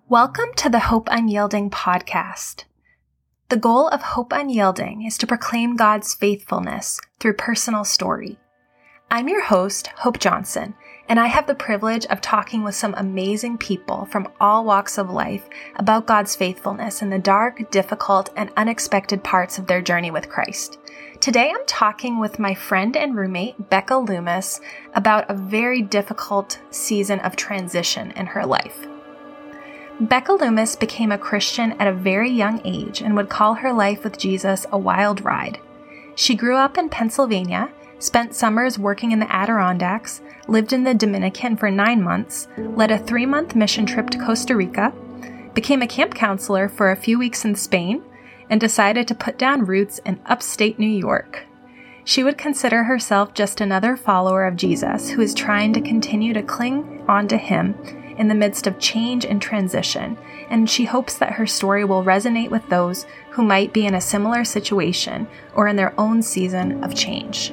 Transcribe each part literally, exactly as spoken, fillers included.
Welcome to the Hope Unyielding podcast. The goal of Hope Unyielding is to proclaim God's faithfulness through personal story. I'm your host, Hope Johnson, and I have the privilege of talking with some amazing people from all walks of life about God's faithfulness in the dark, difficult, and unexpected parts of their journey with Christ. Today I'm talking with my friend and roommate, Becca Loomis, about a very difficult season of transition in her life. Becca Loomis became a Christian at a very young age and would call her life with Jesus a wild ride. She grew up in Pennsylvania, spent summers working in the Adirondacks, lived in the Dominican for nine months, led a three-month mission trip to Costa Rica, became a camp counselor for a few weeks in Spain, and decided to put down roots in upstate New York. She would consider herself just another follower of Jesus who is trying to continue to cling on to him in the midst of change and transition, and she hopes that her story will resonate with those who might be in a similar situation or in their own season of change.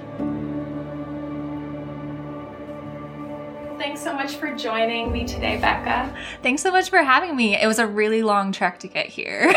Thanks so much for joining me today, Becca. Thanks so much for having me. It was a really long trek to get here.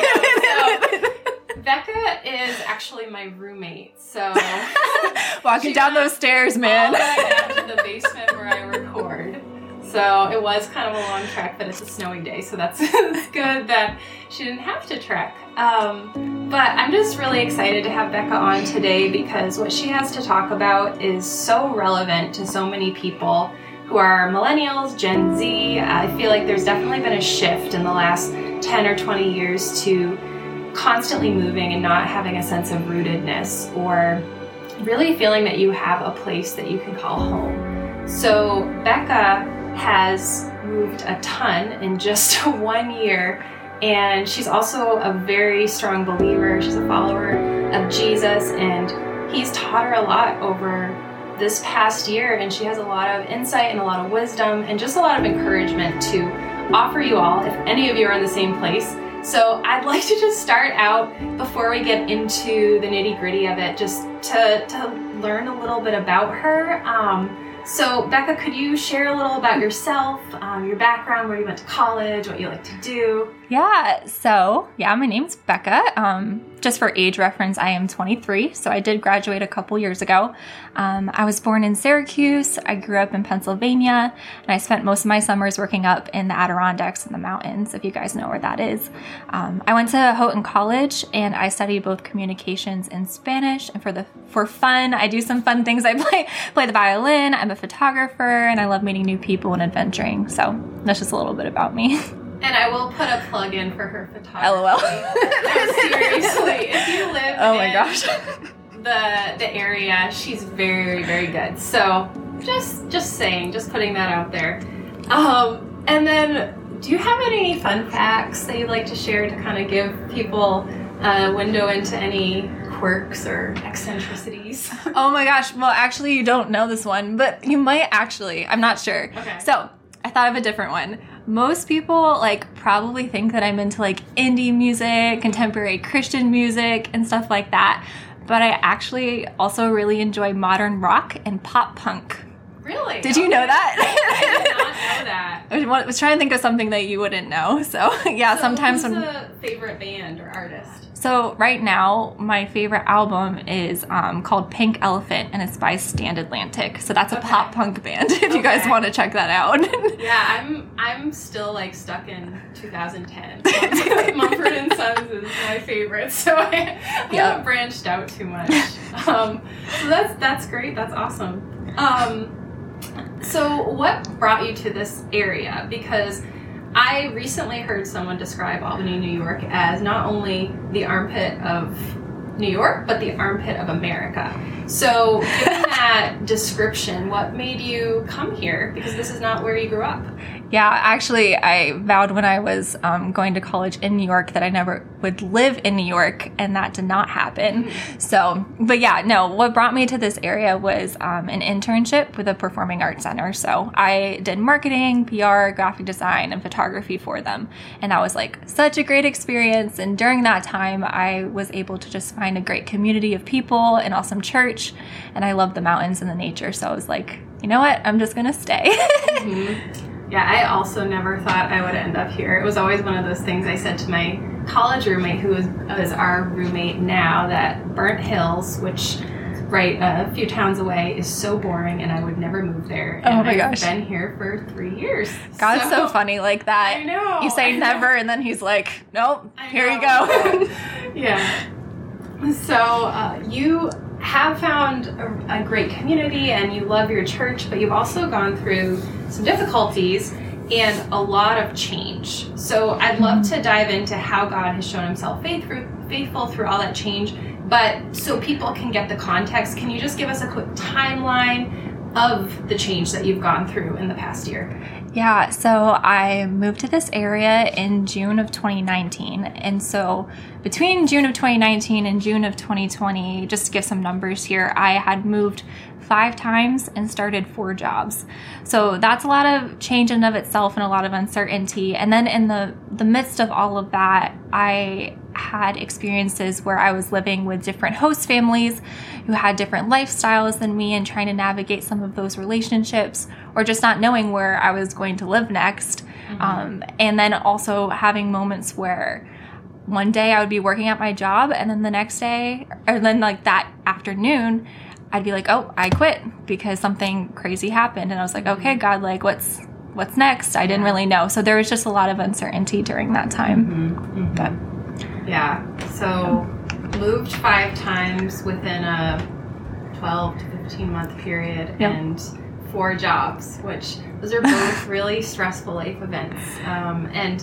Oh, so, Becca is actually my roommate, so walking down those stairs, man. All the way down to the basement where I record. So it was kind of a long trek, but it's a snowy day, so that's it's good that she didn't have to trek. Um, but I'm just really excited to have Becca on today because what she has to talk about is so relevant to so many people who are millennials, Gen Z. I feel like there's definitely been a shift in the last ten or twenty years to constantly moving and not having a sense of rootedness or really feeling that you have a place that you can call home. So Becca has moved a ton in just one year, and she's also a very strong believer. She's a follower of Jesus, and he's taught her a lot over this past year, and she has a lot of insight and a lot of wisdom and just a lot of encouragement to offer you all if any of you are in the same place. So I'd like to just start out before we get into the nitty-gritty of it, just to, to learn a little bit about her. Um, So, Becca, could you share a little about yourself, um, your background, where you went to college, what you like to do? Yeah, so, yeah, my name's Becca. Um, just for age reference, I am twenty-three, so I did graduate a couple years ago. Um, I was born in Syracuse. I grew up in Pennsylvania, and I spent most of my summers working up in the Adirondacks in the mountains, if you guys know where that is. Um, I went to Houghton College, and I studied both communications and Spanish, and for the for fun, I do some fun things. I play play the violin, I'm a photographer, and I love meeting new people and adventuring. So that's just a little bit about me. And I will put a plug in for her photography. LOL. No, seriously, if you live oh my in gosh. the the area, she's very, very good. So just just saying, just putting that out there. Um, and then, do you have any fun facts that you'd like to share to kind of give people a window into any quirks or eccentricities? Oh my gosh. Well, actually, you don't know this one, but you might actually. I'm not sure. Okay. So I thought of a different one. Most people like probably think that I'm into like indie music, contemporary Christian music, and stuff like that. But I actually also really enjoy modern rock and pop punk. Really? Did you know that? I did not know that. I was trying to think of something that you wouldn't know. So yeah, so sometimes who's when a favorite band or artist? So right now, my favorite album is um, called Pink Elephant, and it's by Stand Atlantic. So that's a okay. pop punk band, if okay. you guys want to check that out. Yeah, I'm I'm still like stuck in two thousand ten. Mumford and Sons is my favorite, so I, I yep. haven't branched out too much. Um, so that's that's great. That's awesome. Um, so what brought you to this area? Because I recently heard someone describe Albany, New York as not only the armpit of New York, but the armpit of America. So given that description, what made you come here? Because this is not where you grew up. Yeah, actually, I vowed when I was um, going to college in New York that I never would live in New York, and that did not happen. Mm-hmm. So, but yeah, no, what brought me to this area was um, an internship with a performing arts center. So I did marketing, P R, graphic design, and photography for them. And that was like such a great experience. And during that time, I was able to just find a great community of people, an awesome church, and I loved the mountains and the nature. So I was like, you know what, I'm just going to stay. Mm-hmm. Yeah, I also never thought I would end up here. It was always one of those things I said to my college roommate, who is, is our roommate now, that Burnt Hills, which right a few towns away, is so boring and I would never move there. And oh my I've gosh. been here for three years. God's so, so funny like that. I know. You say I never know. and then he's like, nope, I here know. you go. Yeah. So uh, you have found a, a great community and you love your church, but you've also gone through some difficulties and a lot of change. So I'd love mm-hmm. to dive into how God has shown himself faithful, faithful through all that change. But so people can get the context, can you just give us a quick timeline of the change that you've gone through in the past year? Yeah, so I moved to this area in June of twenty nineteen. And so between June of twenty nineteen and June of twenty twenty, just to give some numbers here, I had moved five times and started four jobs. So that's a lot of change in of itself and a lot of uncertainty. And then in the, the midst of all of that, I had experiences where I was living with different host families who had different lifestyles than me and trying to navigate some of those relationships, or just not knowing where I was going to live next. Mm-hmm. Um, and then also having moments where one day I would be working at my job and then the next day, or then like that afternoon, I'd be like, oh, I quit because something crazy happened. And I was like, okay, God, like what's, what's next? I didn't really know. So there was just a lot of uncertainty during that time. Mm-hmm. But yeah. So moved five times within a twelve to fifteen month period yep. and four jobs, which those are both really stressful life events. Um, and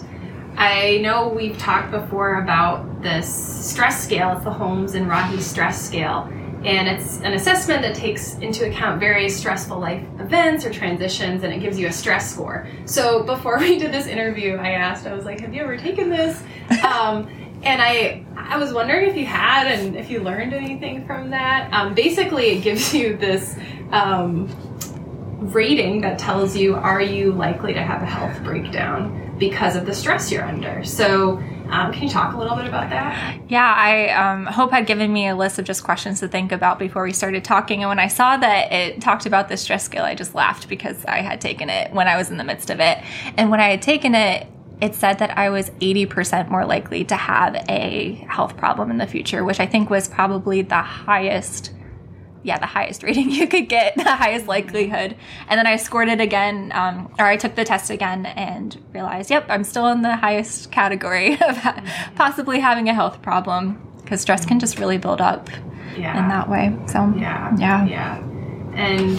I know we've talked before about this stress scale. It's the Holmes and Rahe stress scale. And it's an assessment that takes into account various stressful life events or transitions, and it gives you a stress score. So before we did this interview, I asked, I was like, have you ever taken this? Um, and I I was wondering if you had and if you learned anything from that. Um, basically, it gives you this um, rating that tells you, are you likely to have a health breakdown because of the stress you're under? So Um, can you talk a little bit about that? Yeah, I um, Hope had given me a list of just questions to think about before we started talking. And when I saw that it talked about the stress scale, I just laughed because I had taken it when I was in the midst of it. And when I had taken it, it said that I was eighty percent more likely to have a health problem in the future, which I think was probably the highest yeah, the highest rating you could get, the highest likelihood. And then I scored it again, um, or I took the test again and realized, yep, I'm still in the highest category of ha- possibly having a health problem, because stress can just really build up yeah. in that way. So, yeah. Yeah. Yeah. And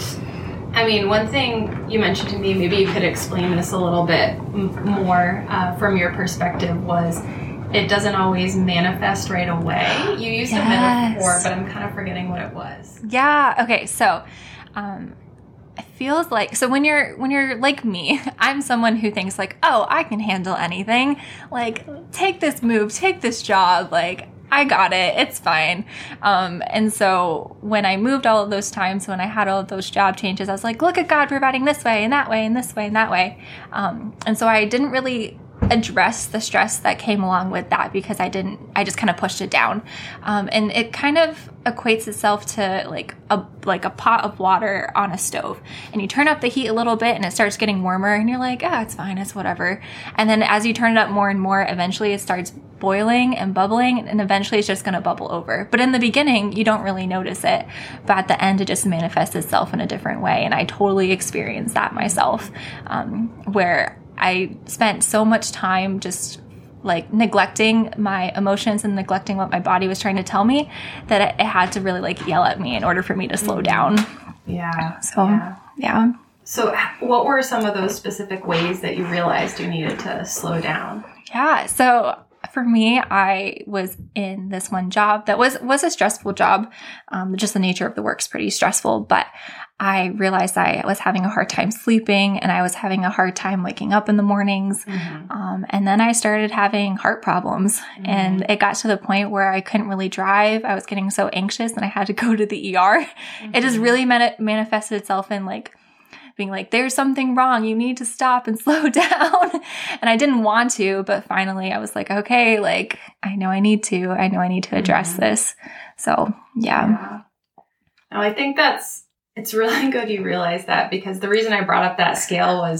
I mean, one thing you mentioned to me, maybe you could explain this a little bit m- more uh, from your perspective, was it doesn't always manifest right away. You used yes. a metaphor, but I'm kind of forgetting what it was. Yeah. Okay. So, um, it feels like, so when you're, when you're like me, I'm someone who thinks like, oh, I can handle anything. Like, take this move, take this job. Like, I got it. It's fine. Um, and so when I moved all of those times, when I had all of those job changes, I was like, look at God providing this way and that way and this way and that way. Um, and so I didn't really address the stress that came along with that, because I didn't, I just kind of pushed it down. Um, and it kind of equates itself to like a, like a pot of water on a stove, and you turn up the heat a little bit and it starts getting warmer and you're like, ah, oh, it's fine. It's whatever. And then as you turn it up more and more, eventually it starts boiling and bubbling, and eventually it's just going to bubble over. But in the beginning, you don't really notice it. But at the end, it just manifests itself in a different way. And I totally experienced that myself, um, where I spent so much time just like neglecting my emotions and neglecting what my body was trying to tell me, that it, it had to really like yell at me in order for me to slow down. Yeah. So, yeah. yeah. So what were some of those specific ways that you realized you needed to slow down? Yeah. So for me, I was in this one job that was, was a stressful job. Um, just the nature of the work's pretty stressful, but I realized I was having a hard time sleeping, and I was having a hard time waking up in the mornings. Mm-hmm. Um, and then I started having heart problems, mm-hmm. and it got to the point where I couldn't really drive. I was getting so anxious and I had to go to the E R. Mm-hmm. It just really man- manifested itself in like being like, there's something wrong. You need to stop and slow down. And I didn't want to, but finally I was like, okay, like I know I need to, I know I need to address mm-hmm. this. So yeah. yeah. No, I think that's, it's really good you realize that, because the reason I brought up that scale was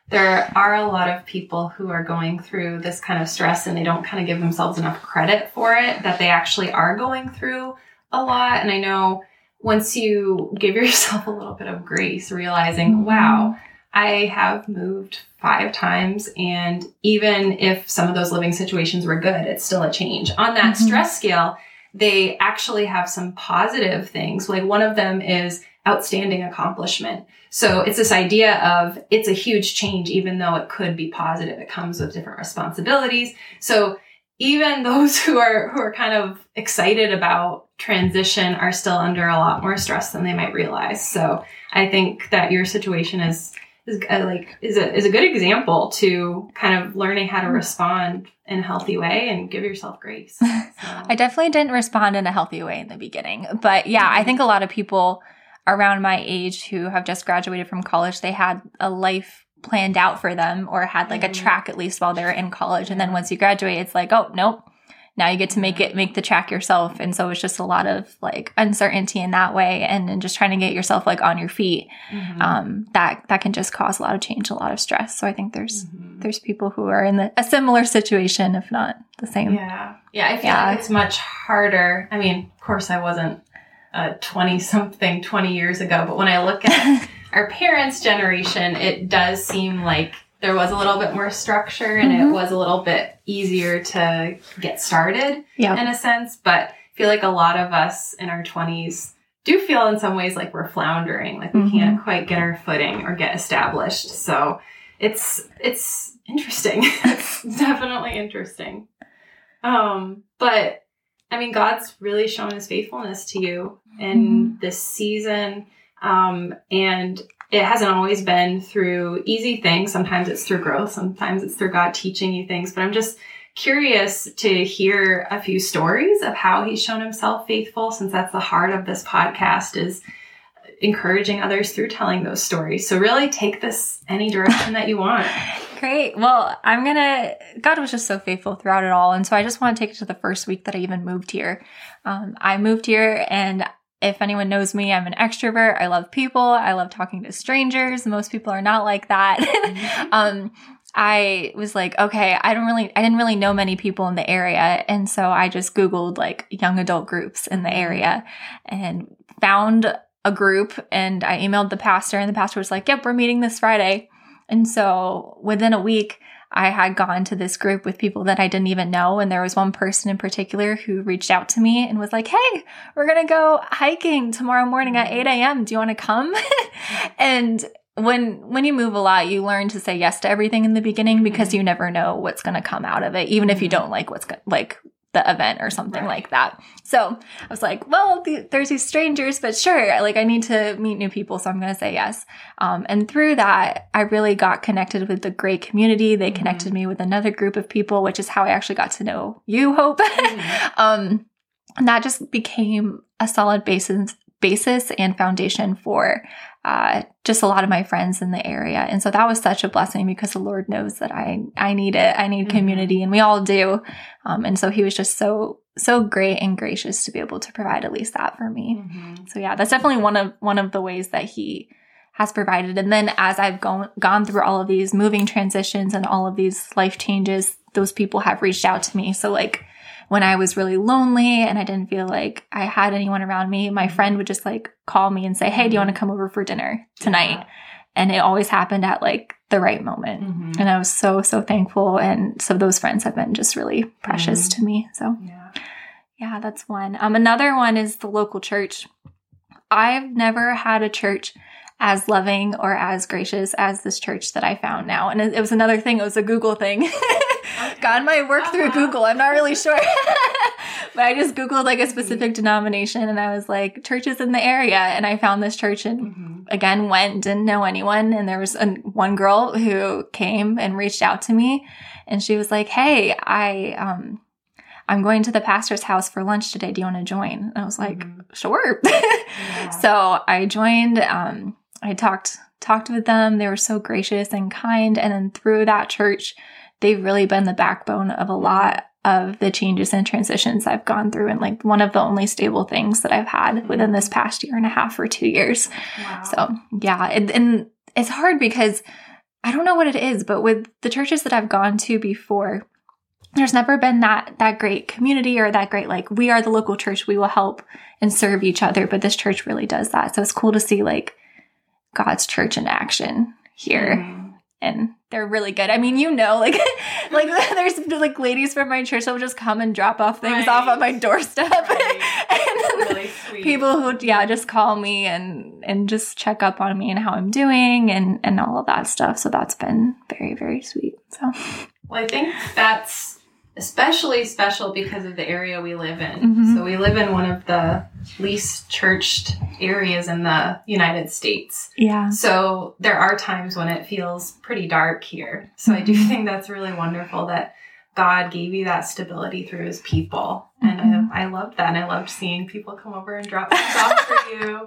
there are a lot of people who are going through this kind of stress and they don't kind of give themselves enough credit for it, that they actually are going through a lot. And I know once you give yourself a little bit of grace, realizing, mm-hmm. wow, I have moved five times. And even if some of those living situations were good, it's still a change. On that mm-hmm. stress scale, they actually have some positive things. Like one of them is outstanding accomplishment. So it's this idea of it's a huge change, even though it could be positive. It comes with different responsibilities. So even those who are, who are kind of excited about transition are still under a lot more stress than they might realize. So I think that your situation is, is a, like, is a, is a good example to kind of learning how to respond in a healthy way and give yourself grace. So. I definitely didn't respond in a healthy way in the beginning, but yeah, I think a lot of people around my age who have just graduated from college, they had a life planned out for them or had like a track at least while they were in college. And then once you graduate, it's like, oh, nope. Now you get to make it, make the track yourself. And so it's just a lot of like uncertainty in that way. And then just trying to get yourself like on your feet. Mm-hmm. Um, that, that can just cause a lot of change, a lot of stress. So I think there's, mm-hmm. there's people who are in the, a similar situation, if not the same. Yeah. Yeah. I feel yeah. like it's much harder. I mean, of course I wasn't uh twenty something, twenty years ago, but when I look at our parents' generation, it does seem like there was a little bit more structure and mm-hmm. it was a little bit easier to get started yep. in a sense. But I feel like a lot of us in our twenties do feel in some ways like we're floundering, like we mm-hmm. can't quite get our footing or get established. So it's, it's interesting. It's definitely interesting. Um, but I mean, God's really shown his faithfulness to you in mm-hmm. this season. Um, and it hasn't always been through easy things. Sometimes it's through growth. Sometimes it's through God teaching you things. But I'm just curious to hear a few stories of how he's shown himself faithful, since that's the heart of this podcast, is encouraging others through telling those stories. So really take this any direction that you want. Great. Well, I'm going to, God was just so faithful throughout it all. And so I just want to take it to the first week that I even moved here. Um, I moved here, and if anyone knows me, I'm an extrovert. I love people. I love talking to strangers. Most people are not like that. Mm-hmm. um, I was like, okay, I don't really, I didn't really know many people in the area. And so I just Googled like young adult groups in the area and found a group, and I emailed the pastor, and the pastor was like, yep, we're meeting this Friday. And so within a week, I had gone to this group with people that I didn't even know. And there was one person in particular who reached out to me and was like, hey, we're going to go hiking tomorrow morning at eight a.m. Do you want to come? And when, when you move a lot, you learn to say yes to everything in the beginning, because you never know what's going to come out of it, even if you don't like what's go- like the event or something right. like that. So I was like, well, the, there's these strangers, but sure, like I need to meet new people, so I'm going to say yes. Um, and through that, I really got connected with the great community. They mm-hmm. connected me with another group of people, which is how I actually got to know you, Hope. Mm-hmm. um, and that just became a solid basis, basis and foundation for uh, just a lot of my friends in the area. And so that was such a blessing, because the Lord knows that I, I need it. I need mm-hmm. community, and we all do. Um, and so he was just so, so great and gracious to be able to provide at least that for me. Mm-hmm. So yeah, that's definitely one of, one of the ways that he has provided. And then as I've gone, gone through all of these moving transitions and all of these life changes, those people have reached out to me. So like, when I was really lonely and I didn't feel like I had anyone around me, my friend would just like call me and say, hey, do you want to come over for dinner tonight? Yeah. And it always happened at like the right moment. Mm-hmm. And I was so, so thankful. And so those friends have been just really precious mm-hmm. to me. So yeah. yeah, that's one. Um, another one is the local church. I've never had a church as loving or as gracious as this church that I found now. And it, it was another thing. It was a Google thing. Okay. God might work uh-huh. through Google. I'm not really sure. But I just Googled like a specific mm-hmm. denomination, and I was like, churches in the area. And I found this church, and mm-hmm. again, went, didn't know anyone. And there was a, one girl who came and reached out to me, and she was like, hey, I, um, I'm going to the pastor's house for lunch today. Do you want to join? And I was like, mm-hmm. sure. Yeah. So I joined, um, I talked, talked with them. They were so gracious and kind. And then through that church, they've really been the backbone of a lot of the changes and transitions I've gone through, and like one of the only stable things that I've had within this past year and a half or two years. Wow. So yeah, it, and it's hard because I don't know what it is, but with the churches that I've gone to before, there's never been that that great community or that great, like, we are the local church, we will help and serve each other. But this church really does that. So it's cool to see like God's church in action here. Mm. And they're really good. I mean, you know, like, like there's like ladies from my church that will just come and drop off things right. off at my doorstep. Right. And really sweet. People who, yeah, just call me and, and just check up on me and how I'm doing and, and all of that stuff. So that's been very, very sweet. So, well, I think that's especially special because of the area we live in. Mm-hmm. So we live in one of the least churched areas in the United States. Yeah. So there are times when it feels pretty dark here. So mm-hmm. I do think that's really wonderful that God gave you that stability through his people. Mm-hmm. And I, I loved that. And I loved seeing people come over and drop things off for you.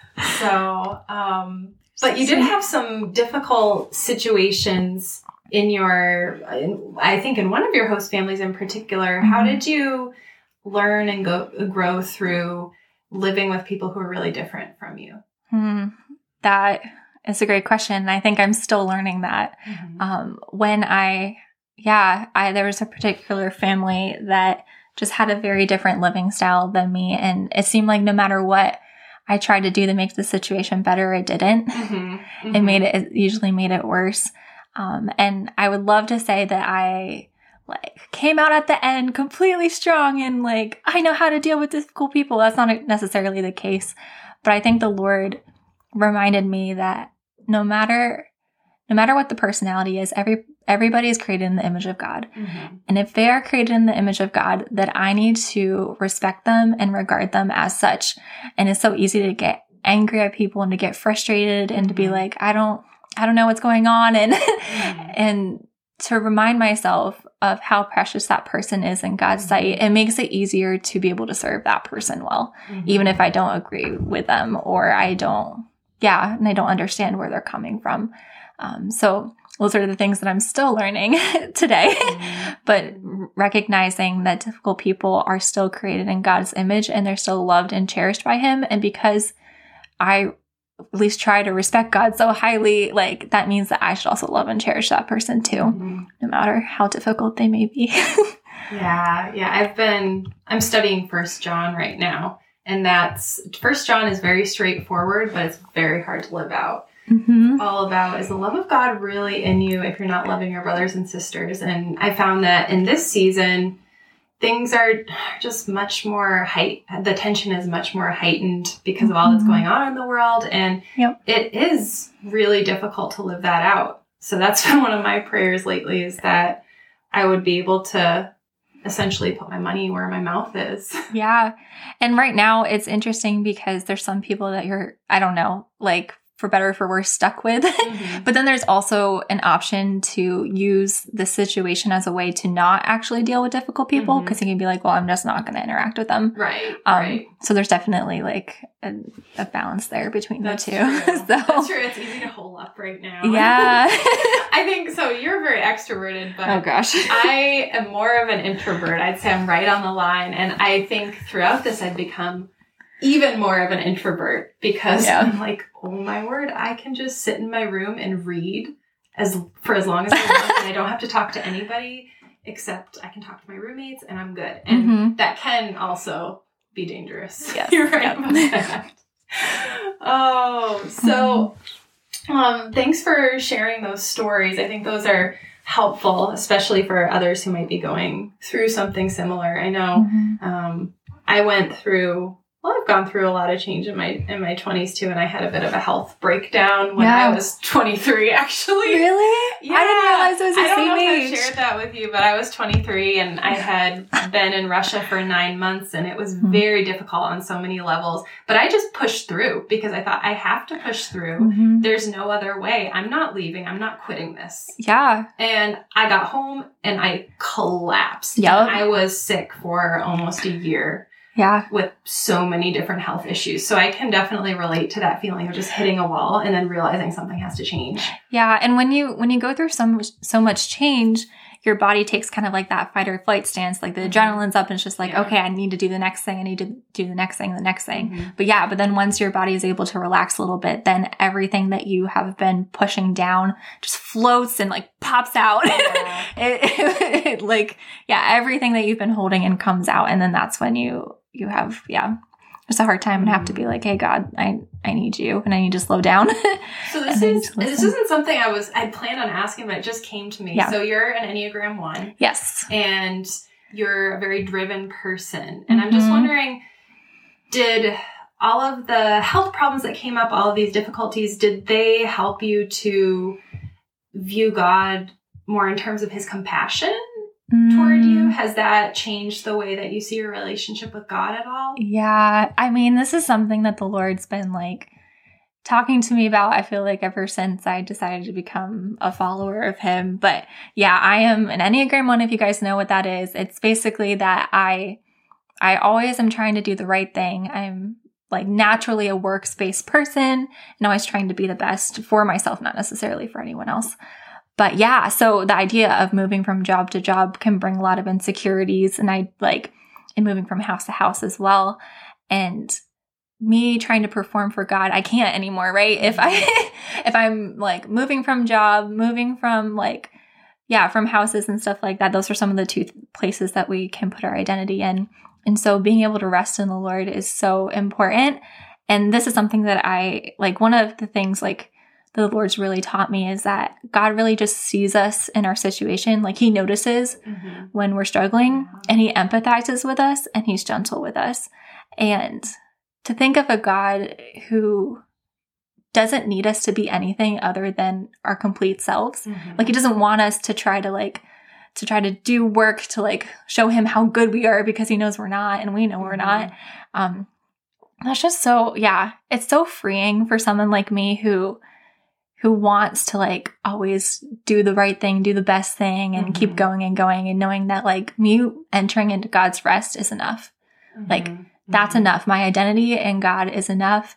So, um, but you did have some difficult situations in your, in, I think in one of your host families in particular. Mm-hmm. How did you learn and go grow through living with people who are really different from you? Hmm. That is a great question. I think I'm still learning that. Mm-hmm. Um, when I, yeah, I, there was a particular family that just had a very different living style than me. And it seemed like no matter what I tried to do to make the situation better, it didn't. Mm-hmm. Mm-hmm. It made it, it usually made it worse. Um, and I would love to say that I like came out at the end completely strong and like, I know how to deal with difficult people. That's not necessarily the case, but I think the Lord reminded me that no matter, no matter what the personality is, every, everybody is created in the image of God. Mm-hmm. And if they are created in the image of God, that I need to respect them and regard them as such. And it's so easy to get angry at people and to get frustrated and mm-hmm. to be like, I don't, I don't know what's going on. And, mm-hmm. and to remind myself of how precious that person is in God's mm-hmm. sight, it makes it easier to be able to serve that person well, mm-hmm. even if I don't agree with them or I don't, yeah, and I don't understand where they're coming from. Um, so those are the things that I'm still learning today, mm-hmm. but recognizing that difficult people are still created in God's image and they're still loved and cherished by him. And because I at least try to respect God so highly, like that means that I should also love and cherish that person too, mm-hmm. no matter how difficult they may be. yeah. Yeah. I've been, I'm studying First John right now, and that's First John is very straightforward, but it's very hard to live out. Mm-hmm. All about, is the love of God really in you if you're not loving your brothers and sisters? And I found that in this season, things are just much more height. The tension is much more heightened because mm-hmm. of all that's going on in the world. And yep. it is really difficult to live that out. So that's been one of my prayers lately, is that I would be able to essentially put my money where my mouth is. Yeah. And right now it's interesting because there's some people that you're, I don't know, like, for better or for worse, stuck with. Mm-hmm. But then there's also an option to use the situation as a way to not actually deal with difficult people, because mm-hmm. you can be like, well, I'm just not going to interact with them. Right. Um, right. So there's definitely like a, a balance there between That's the two. True. so, That's true. It's easy to hole up right now. Yeah. I think so. You're very extroverted, but oh gosh, I am more of an introvert. I'd say I'm right on the line. And I think throughout this, I've become even more of an introvert because yeah. I'm like, oh my word, I can just sit in my room and read as for as long as I want, and I don't have to talk to anybody except I can talk to my roommates, and I'm good. And mm-hmm. that can also be dangerous. Yes. You're right yep. about that. Oh, so um, thanks for sharing those stories. I think those are helpful, especially for others who might be going through something similar. I know mm-hmm. um, I went through Well, I've gone through a lot of change in my in my twenties too, and I had a bit of a health breakdown when yeah. I was twenty-three. Actually, really? Yeah, I didn't realize it was the I don't same know age. if I shared that with you, but I was twenty-three, and I had been in Russia for nine months, and it was mm-hmm. very difficult on so many levels. But I just pushed through because I thought I have to push through. Mm-hmm. There's no other way. I'm not leaving. I'm not quitting this. Yeah. And I got home and I collapsed. Yep. I was sick for almost a year. Yeah. With so many different health issues. So I can definitely relate to that feeling of just hitting a wall and then realizing something has to change. Yeah. And when you, when you go through so much, so much change, your body takes kind of like that fight or flight stance, like the adrenaline's up and it's just like, yeah. okay, I need to do the next thing. I need to do the next thing, the next thing. Mm-hmm. But yeah, but then once your body is able to relax a little bit, then everything that you have been pushing down just floats and like pops out. Yeah. it, it, it, like, yeah, everything that you've been holding in comes out. And then that's when you, you have, yeah, just a hard time and have to be like, hey, God, I, I need you and I need to slow down. So this is, this isn't something I was, I planned on asking, but it just came to me. Yeah. So you're an Enneagram one. Yes. And you're a very driven person. And mm-hmm. I'm just wondering, did all of the health problems that came up, all of these difficulties, did they help you to view God more in terms of his compassion mm. toward you? Has that changed the way that you see your relationship with God at all? Yeah. I mean, this is something that the Lord's been like talking to me about, I feel like ever since I decided to become a follower of him. But yeah, I am an Enneagram one, if you guys know what that is. It's basically that I, I always am trying to do the right thing. I'm like naturally a works-based person and always trying to be the best for myself, not necessarily for anyone else. But yeah, so the idea of moving from job to job can bring a lot of insecurities, and I like, and moving from house to house as well. And me trying to perform for God, I can't anymore, right? If I, if I'm like moving from job, moving from like, yeah, from houses and stuff like that, those are some of the two places that we can put our identity in. And so being able to rest in the Lord is so important. And this is something that I, like one of the things like the Lord's really taught me is that God really just sees us in our situation. Like he notices mm-hmm. when we're struggling and he empathizes with us and he's gentle with us. And to think of a God who doesn't need us to be anything other than our complete selves. Mm-hmm. Like he doesn't want us to try to like, to try to do work to like show him how good we are because he knows we're not and we know mm-hmm. we're not. Um, that's just so, yeah, it's so freeing for someone like me who, who wants to like always do the right thing, do the best thing and mm-hmm. keep going and going and knowing that like me entering into God's rest is enough. Mm-hmm. Like that's mm-hmm. enough. My identity in God is enough.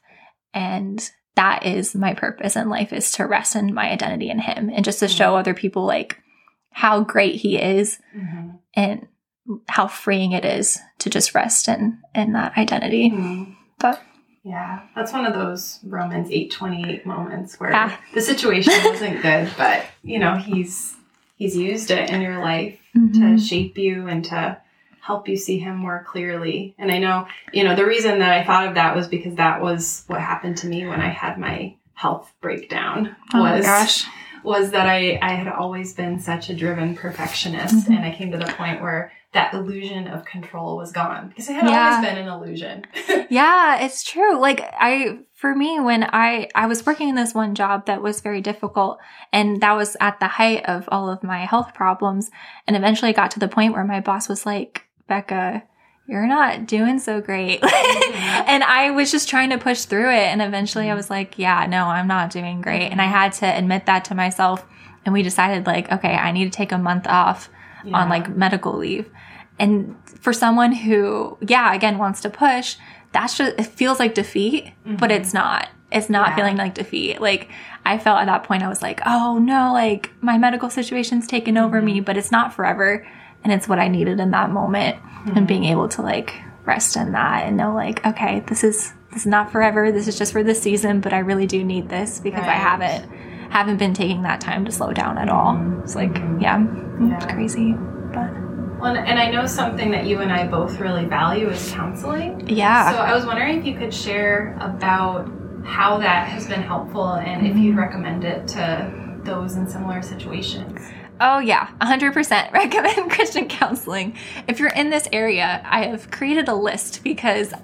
And that is my purpose in life, is to rest in my identity in him and just to mm-hmm. show other people like how great he is mm-hmm. and how freeing it is to just rest in, in that identity. Mm-hmm. But yeah, that's one of those Romans eight twenty-eight moments where ah. the situation wasn't good, but you know, he's, he's used it in your life mm-hmm. to shape you and to help you see him more clearly. And I know, you know, the reason that I thought of that was because that was what happened to me when I had my health breakdown. Oh was, my gosh. Was that I, I had always been such a driven perfectionist. Mm-hmm. And I came to the point where that illusion of control was gone because it had yeah. always been an illusion. Yeah, it's true. Like I, for me, when I, I was working in this one job that was very difficult and that was at the height of all of my health problems. And eventually I got to the point where my boss was like, Becca, you're not doing so great. Mm-hmm. And I was just trying to push through it. And eventually I was like, yeah, no, I'm not doing great. And I had to admit that to myself. And we decided like, okay, I need to take a month off yeah. on like medical leave. And for someone who, yeah, again, wants to push, that's just, it feels like defeat, mm-hmm. but it's not. It's not yeah. feeling like defeat. Like I felt at that point, I was like, oh no, like my medical situation's taken over mm-hmm. me, but it's not forever. And it's what I needed in that moment mm-hmm. and being able to like rest in that and know like, okay, this is, this is not forever. This is just for this season, but I really do need this because right. I haven't, haven't been taking that time to slow down at all. It's like, yeah, yeah. it's crazy, but. Well, and I know something that you and I both really value is counseling. Yeah. So I was wondering if you could share about how that has been helpful and mm-hmm. if you'd recommend it to those in similar situations. Oh yeah, one hundred percent recommend Christian counseling. If you're in this area, I have created a list because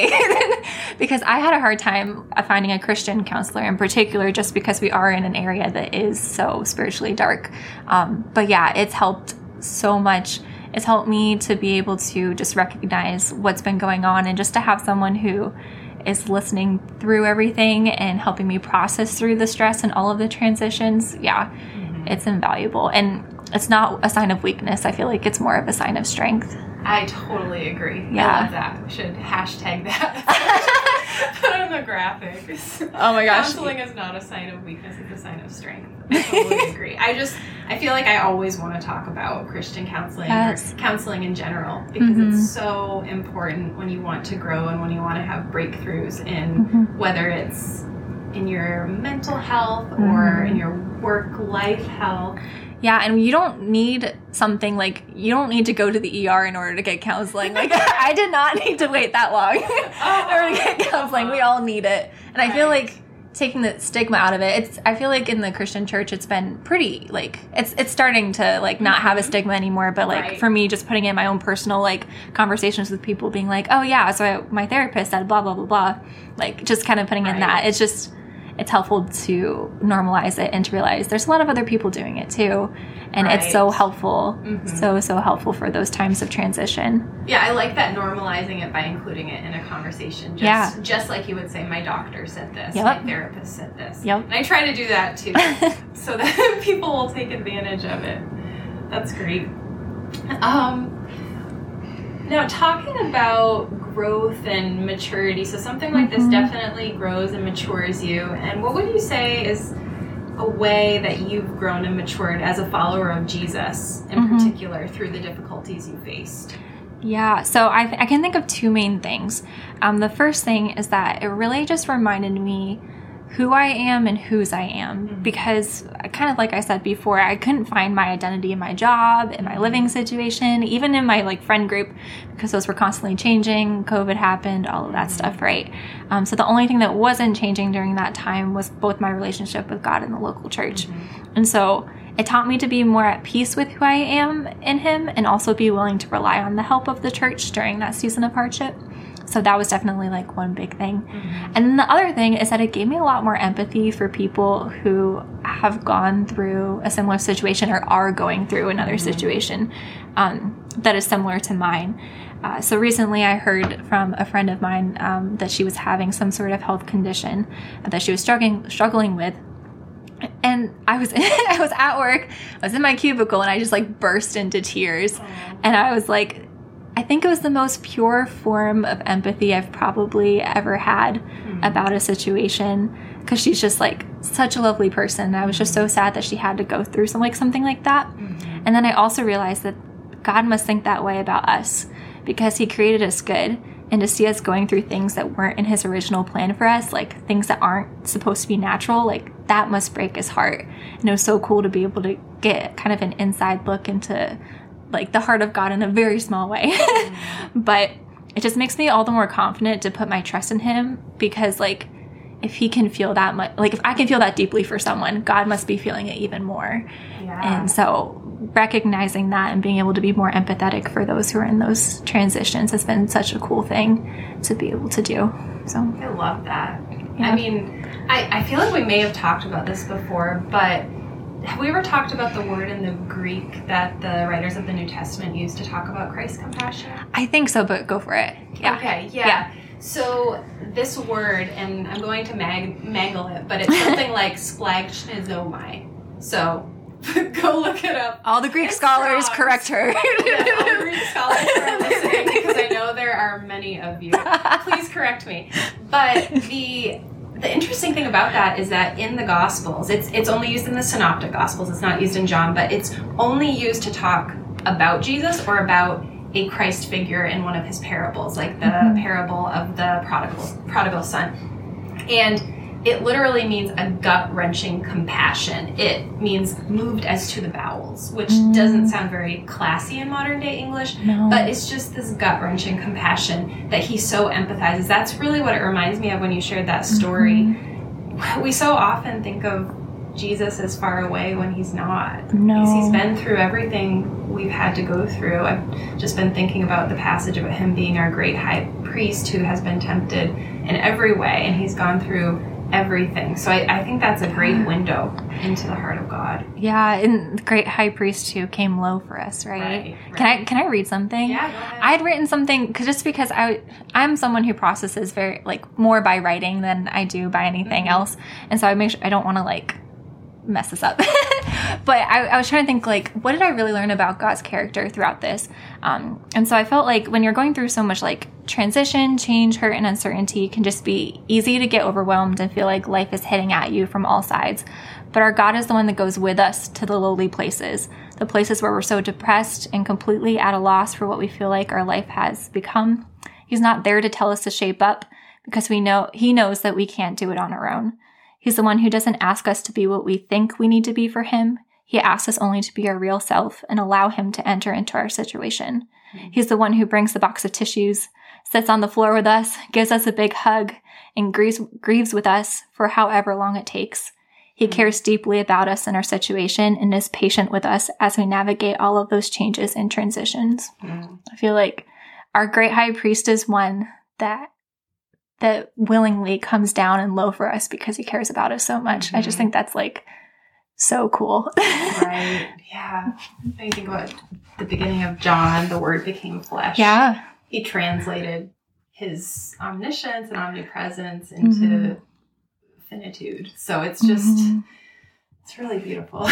I because I had a hard time finding a Christian counselor in particular, just because we are in an area that is so spiritually dark. Um, but yeah, it's helped so much. It's helped me to be able to just recognize what's been going on and just to have someone who is listening through everything and helping me process through the stress and all of the transitions. Yeah. It's invaluable. And it's not a sign of weakness. I feel like it's more of a sign of strength. I totally agree. Yeah. I love that. We should hashtag that. Put on the graphics. Oh my gosh. Counseling is not a sign of weakness. It's a sign of strength. I totally agree. I just, I feel like I always want to talk about Christian counseling yes. or counseling in general because mm-hmm. it's so important when you want to grow and when you want to have breakthroughs in mm-hmm. whether it's in your mental health or mm-hmm. in your work-life health. Yeah, and you don't need something like, you don't need to go to the E R in order to get counseling. Like, I did not need to wait that long oh, in order to get counseling. We all need it. And right. I feel like taking the stigma out of it, it's, I feel like in the Christian church, it's been pretty, like, it's it's starting to, like, not have a stigma anymore. But, like, right. for me, just putting in my own personal, like, conversations with people being like, oh, yeah, so I, my therapist said blah, blah, blah, blah. Like, just kind of putting right. in that. It's just... it's helpful to normalize it and to realize there's a lot of other people doing it too. And right. it's so helpful, mm-hmm. so, so helpful for those times of transition. Yeah, I like that normalizing it by including it in a conversation. Just, yeah. just like you would say, my doctor said this, yep. my therapist said this. Yep. And I try to do that too, so that people will take advantage of it. That's great. Um, now, talking about growth and maturity, so something like mm-hmm. this definitely grows and matures you. And what would you say is a way that you've grown and matured as a follower of Jesus in mm-hmm. particular through the difficulties you faced? Yeah, so I, th- I can think of two main things. Um, the first thing is that it really just reminded me who I am and whose I am, mm-hmm. because kind of like I said before, I couldn't find my identity in my job, in my living situation, even in my like friend group, because those were constantly changing. COVID happened, all of that mm-hmm. stuff, right? Um, so the only thing that wasn't changing during that time was both my relationship with God and the local church. Mm-hmm. And so it taught me to be more at peace with who I am in Him and also be willing to rely on the help of the church during that season of hardship. So that was definitely like one big thing. Mm-hmm. And then the other thing is that it gave me a lot more empathy for people who have gone through a similar situation or are going through another mm-hmm. situation um, that is similar to mine. Uh, so recently I heard from a friend of mine um, that she was having some sort of health condition that she was struggling struggling with. And I was I was at work, I was in my cubicle, and I just like burst into tears. Oh. And I was like, I think it was the most pure form of empathy I've probably ever had mm-hmm. about a situation, because she's just like such a lovely person. I was just so sad that she had to go through some, like something like that. Mm-hmm. And then I also realized that God must think that way about us, because He created us good, and to see us going through things that weren't in His original plan for us, like things that aren't supposed to be natural, like that must break His heart. And it was so cool to be able to get kind of an inside look into like the heart of God in a very small way. Mm-hmm. But it just makes me all the more confident to put my trust in Him, because like if He can feel that much, like if I can feel that deeply for someone, God must be feeling it even more. Yeah. And so recognizing that and being able to be more empathetic for those who are in those transitions has been such a cool thing to be able to do. So I love that. Yeah. I mean, I, I feel like we may have talked about this before, but have we ever talked about the word in the Greek that the writers of the New Testament used to talk about Christ's compassion? I think so, but go for it. Yeah. Okay, yeah. yeah. So this word, and I'm going to mag- mangle it, but it's something like splagchnizomai. So go look it up. All the Greek it's scholars frogs. Correct her. Yes, all the Greek scholars are listening, because I know there are many of you. Please correct me. But the... The interesting thing about that is that in the Gospels, it's it's only used in the Synoptic Gospels, it's not used in John, but it's only used to talk about Jesus or about a Christ figure in one of His parables, like the mm-hmm. parable of the prodigal, prodigal son. And it literally means a gut-wrenching compassion. It means moved as to the bowels, which mm. doesn't sound very classy in modern-day English, no. but it's just this gut-wrenching compassion that He so empathizes. That's really what it reminds me of when you shared that story. Mm-hmm. We so often think of Jesus as far away when He's not. No. Because He's been through everything we've had to go through. I've just been thinking about the passage about Him being our great high priest who has been tempted in every way, and He's gone through everything. So I, I think that's a great window into the heart of God. Yeah, and the great high priest who came low for us, right? Right, right. Can I can I read something? Yeah, go ahead. I'd written something cause just because I I'm someone who processes very like more by writing than I do by anything mm-hmm. else, and so I make sure I don't want to like mess this up. But I, I was trying to think, like, what did I really learn about God's character throughout this? Um, and so I felt like when you're going through so much, like, transition, change, hurt, and uncertainty, can just be easy to get overwhelmed and feel like life is hitting at you from all sides. But our God is the one that goes with us to the lowly places, the places where we're so depressed and completely at a loss for what we feel like our life has become. He's not there to tell us to shape up because we know he knows that we can't do it on our own. He's the one who doesn't ask us to be what we think we need to be for him. He asks us only to be our real self and allow him to enter into our situation. Mm-hmm. He's the one who brings the box of tissues, sits on the floor with us, gives us a big hug, and grieves, grieves with us for however long it takes. He mm-hmm. cares deeply about us and our situation and is patient with us as we navigate all of those changes and transitions. Mm-hmm. I feel like our great high priest is one that that willingly comes down and low for us because he cares about us so much. Mm-hmm. I just think that's like so cool. Right. Yeah. I think about the beginning of John, the word became flesh. Yeah. He translated his omniscience and omnipresence into mm-hmm. finitude. So it's just, mm-hmm. it's really beautiful.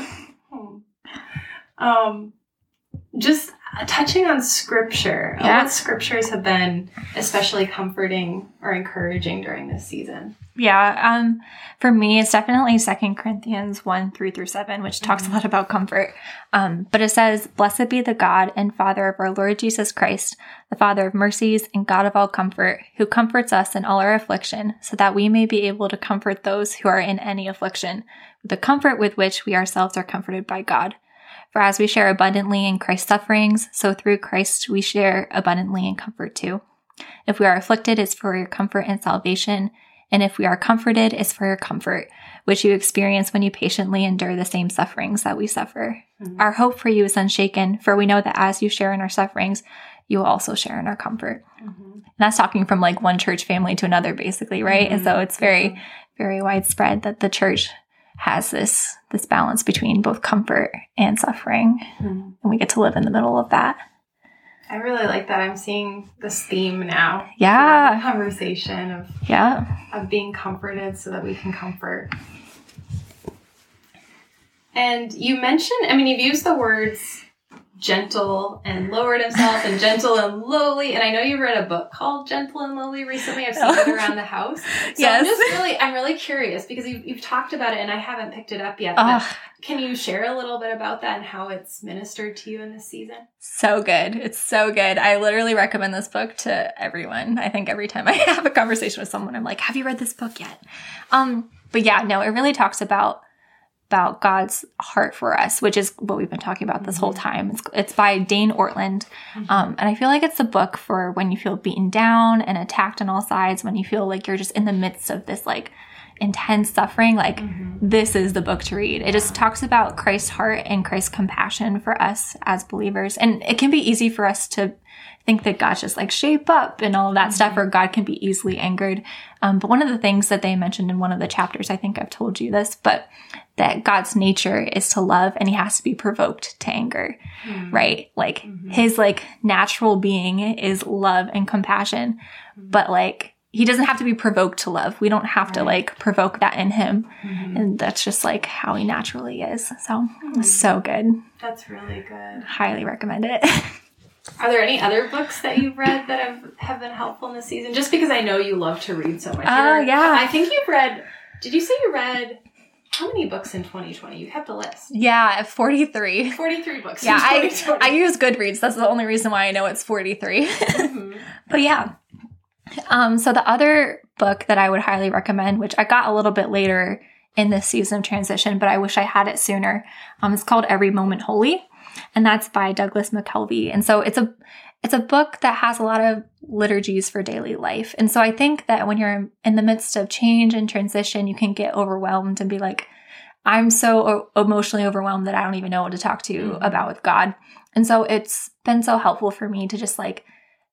um, just touching on scripture, yeah. what scriptures have been especially comforting or encouraging during this season? Yeah, um, for me, it's definitely Second Corinthians one, three through seven, which talks mm-hmm. a lot about comfort. Um, but it says, "Blessed be the God and Father of our Lord Jesus Christ, the Father of mercies and God of all comfort, who comforts us in all our affliction, so that we may be able to comfort those who are in any affliction, with the comfort with which we ourselves are comforted by God. For as we share abundantly in Christ's sufferings, so through Christ we share abundantly in comfort too. If we are afflicted, it's for your comfort and salvation. And if we are comforted, it's for your comfort, which you experience when you patiently endure the same sufferings that we suffer. Mm-hmm. Our hope for you is unshaken, for we know that as you share in our sufferings, you will also share in our comfort." Mm-hmm. And that's talking from like one church family to another, basically, right? Mm-hmm. And so it's very, very widespread that the church has this this balance between both comfort and suffering. Mm-hmm. And we get to live in the middle of that. I really like that. I'm seeing this theme now. Yeah. Conversation of, yeah. of being comforted so that we can comfort. And you mentioned, I mean, you've used the words gentle and lowered himself and gentle and lowly. And I know you read a book called Gentle and Lowly recently. I've seen it around the house. So yes. I'm just really, I'm really curious because you've, you've talked about it and I haven't picked it up yet. But can you share a little bit about that and how it's ministered to you in this season? So good. It's so good. I literally recommend this book to everyone. I think every time I have a conversation with someone, I'm like, have you read this book yet? Um, but yeah, no, it really talks about about God's heart for us, which is what we've been talking about this mm-hmm. whole time. It's, it's by Dane Ortland. Mm-hmm. Um, and I feel like it's a book for when you feel beaten down and attacked on all sides, when you feel like you're just in the midst of this like intense suffering. Like mm-hmm. this is the book to read. It just talks about Christ's heart and Christ's compassion for us as believers. And it can be easy for us to think that God's just like shape up and all of that mm-hmm. stuff, or God can be easily angered. Um, but one of the things that they mentioned in one of the chapters, I think I've told you this, but that God's nature is to love and he has to be provoked to anger, mm-hmm. right? Like mm-hmm. his like natural being is love and compassion, mm-hmm. but like he doesn't have to be provoked to love. We don't have right. to like provoke that in him. Mm-hmm. And that's just like how he naturally is. So mm-hmm. it's so good. That's really good. Highly recommend it. Are there any other books that you've read that have, have been helpful in this season? Just because I know you love to read so much. Oh, uh, yeah. I think you've read, did you say you read, how many books in twenty twenty? You have the list. Yeah, forty-three. forty-three books yeah, in twenty twenty. I, I use Goodreads. That's the only reason why I know it's forty-three. Mm-hmm. But yeah. Um, so the other book that I would highly recommend, which I got a little bit later in this season of transition, but I wish I had it sooner, um, it's called Every Moment Holy. And that's by Douglas McKelvey. And so it's a it's a book that has a lot of liturgies for daily life. And so I think that when you're in the midst of change and transition, you can get overwhelmed and be like, I'm so emotionally overwhelmed that I don't even know what to talk to mm-hmm. about with God. And so it's been so helpful for me to just like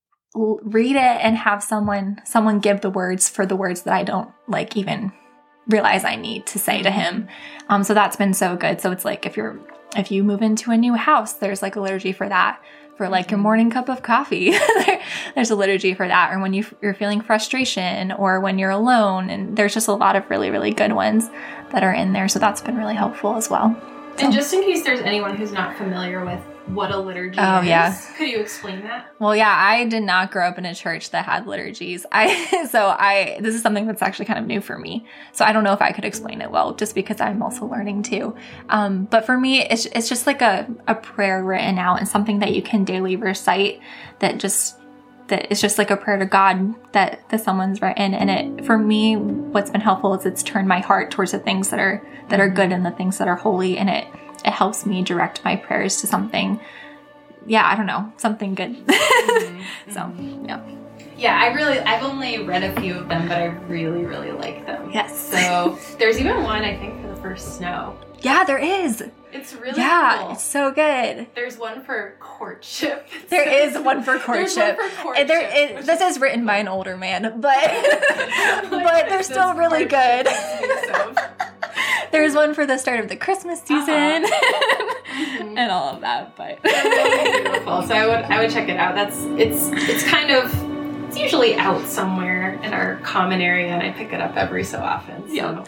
l- read it and have someone someone give the words for the words that I don't like even realize I need to say to him. Um, so that's been so good. So it's like if you're If you move into a new house, there's like a liturgy for that. For like your morning cup of coffee, there's a liturgy for that. Or when you, you're feeling frustration or when you're alone. And there's just a lot of really, really good ones that are in there. So that's been really helpful as well. So. And just in case there's anyone who's not familiar with what a liturgy oh, is, yeah. could you explain that? Well, yeah, I did not grow up in a church that had liturgies. I so I this is something that's actually kind of new for me. So I don't know if I could explain it well, just because I'm also learning too. Um, but for me, it's it's just like a, a prayer written out and something that you can daily recite that just that it's just like a prayer to God that, that someone's written. And it for me, what's been helpful is it's turned my heart towards the things that are that are good and the things that are holy, and it it helps me direct my prayers to something, yeah, I don't know, something good. Mm-hmm. So, yeah. Yeah, I really, I've only read a few of them, but I really, really like them. Yes. So there's even one, I think, for the first snow. Yeah, there is. It's really yeah, cool. It's so good. There's one for courtship. There is one for courtship. There's one for courtship. There, it, this is written by an older man, but but they're still really good. There's one for the start of the Christmas season, uh-huh. mm-hmm. and all of that. But they're really beautiful. So I would I would check it out. That's it's it's kind of it's usually out somewhere in our common area, and I pick it up every so often. So. Yeah.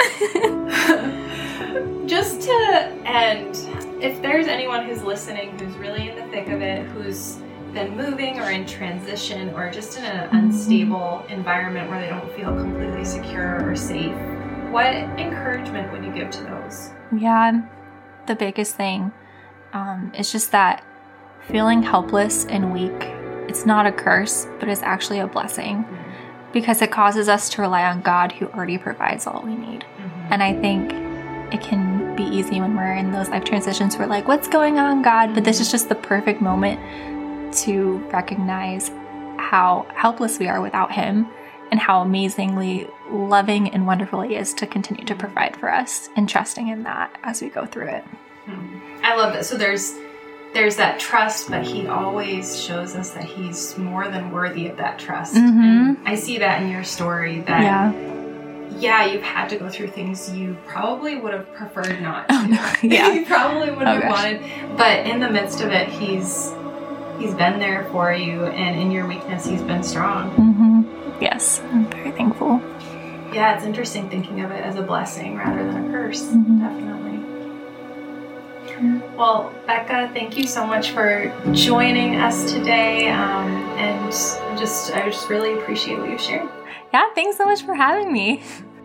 Just to end, if there's anyone who's listening who's really in the thick of it, who's been moving or in transition or just in an unstable environment where they don't feel completely secure or safe, what encouragement would you give to those? Yeah, the biggest thing um, is just that feeling helpless and weak, it's not a curse, but it's actually a blessing mm-hmm. because it causes us to rely on God who already provides all we need. Mm-hmm. And I think it can be easy when we're in those life transitions. We're like, what's going on, God? But this is just the perfect moment to recognize how helpless we are without Him and how amazingly loving and wonderful He is to continue to provide for us, and trusting in that as we go through it. I love that. So there's there's that trust, but He always shows us that He's more than worthy of that trust. Mm-hmm. And I see that in your story that yeah. yeah, you've had to go through things you probably would have preferred not to. Oh, no. Yeah. You probably wouldn't oh, have gosh. wanted. But in the midst of it, he's he's been there for you, and in your weakness, He's been strong. Mm-hmm. Yes, I'm very thankful. Yeah, it's interesting thinking of it as a blessing rather than a curse. Mm-hmm. Definitely. Well, Becca, thank you so much for joining us today, um, and just I just really appreciate what you've shared. Yeah, thanks so much for having me.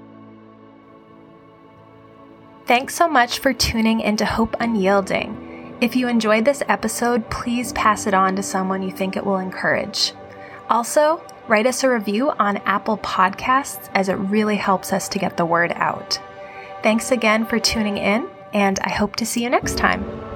Thanks so much for tuning into Hope Unyielding. If you enjoyed this episode, please pass it on to someone you think it will encourage. Also, write us a review on Apple Podcasts, as it really helps us to get the word out. Thanks again for tuning in, and I hope to see you next time.